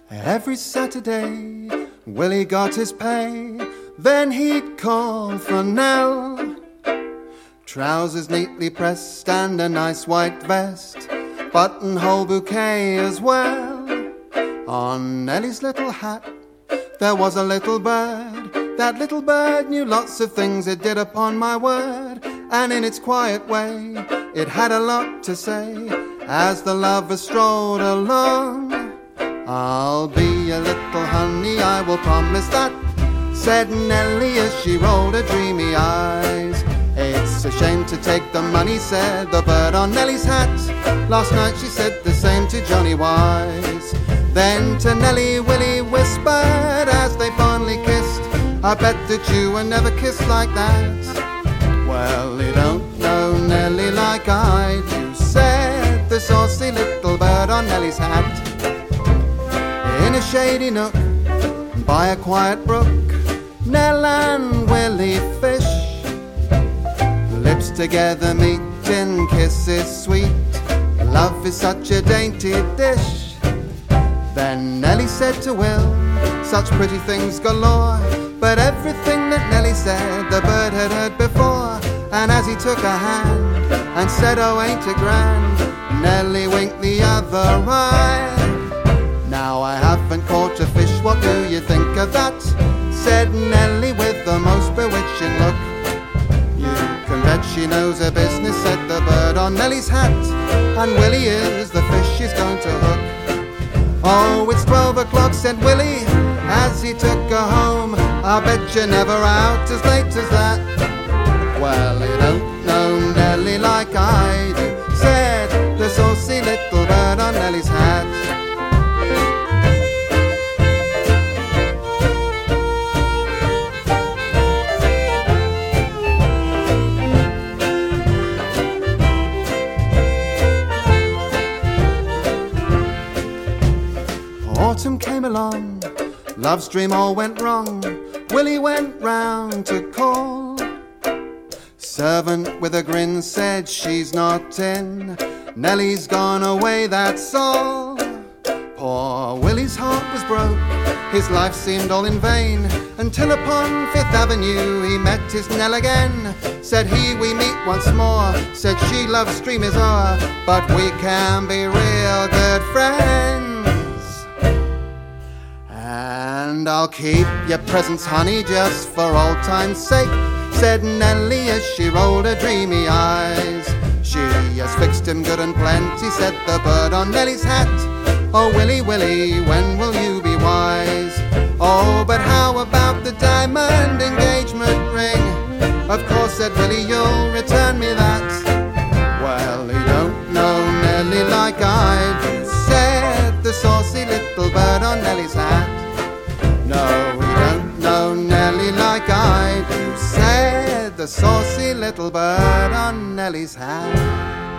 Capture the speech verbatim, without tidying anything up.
Every Saturday, Willie got his pay, then he'd call for Nell. Trousers neatly pressed and a nice white vest, buttonhole bouquet as well. On Nellie's little hat there was a little bird. That little bird knew lots of things, it did, upon my word. And in its quiet way, it had a lot to say. As the lovers strolled along, "I'll be a little honey, I will promise that," said Nellie as she rolled her dreamy eyes. "It's a shame to take the money," said the bird on Nellie's hat. Last night she said the same to Johnny Wise. Then to Nellie Willie whispered as they fondly kissed, "I bet that you were never kissed like that." "Well, you don't know Nellie like I do," said the saucy little bird on Nellie's hat. In a shady nook by a quiet brook, Nell and Willie fish. Lips together meet in kisses sweet, love is such a dainty dish. Then Nellie said to Will, such pretty things galore, but everything that Nellie said the bird had heard before. And as he took her hand and said, "Oh, ain't it grand?" Nellie winked the other eye. "Now I haven't caught a fish, what do you think of that?" said Nellie with the most bewitching look. "You can bet she knows her business," said the bird on Nellie's hat. "And Willie is the fish she's going to hook." "Oh, it's twelve o'clock," said Willie as he took her home. "I bet you're never out as late as that." "Well, you don't know Nellie like I do," said the saucy little bird on Nellie's hat. Autumn came along, love's dream all went wrong. Willie went round to call. Servant with a grin said she's not in, Nellie's gone away, that's all. Poor Willie's heart was broke, his life seemed all in vain, until upon Fifth Avenue he met his Nell again. Said he, "We meet once more," said she, "love's dream is o'er, but we can be real good friends. And I'll keep your presents, honey, just for old time's sake," said Nellie as she rolled her dreamy eyes. "She has fixed him good and plenty," said the bird on Nellie's hat. "Oh, Willie, Willie, when will you be wise? Oh, but how about the diamond engagement ring?" "Of course," said Willie, "you'll return me that." "Well, you don't know Nellie like I do," said the saucy little bird on Nellie's hat. "No, we don't know Nellie like I do," said the saucy little bird on Nellie's hat.